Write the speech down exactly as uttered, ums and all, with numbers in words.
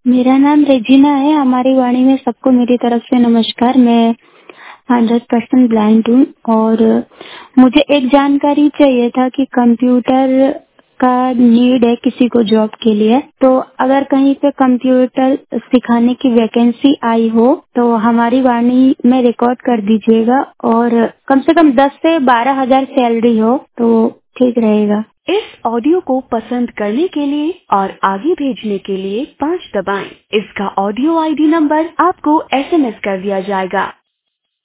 मेरा नाम रेजिना है। हमारी वाणी में सबको मेरी तरफ से नमस्कार। मैं हंड्रेड परसेंट ब्लाइंड हूँ और मुझे एक जानकारी चाहिए था कि कंप्यूटर का नीड है किसी को जॉब के लिए, तो अगर कहीं पे कंप्यूटर सिखाने की वैकेंसी आई हो तो हमारी वाणी में रिकॉर्ड कर दीजिएगा और कम से कम दस से बारह हजार सैलरी हो तो ठीक रहेगा। इस ऑडियो को पसंद करने के लिए और आगे भेजने के लिए पाँच दबाएं। इसका ऑडियो आईडी नंबर आपको एसएमएस कर दिया जाएगा।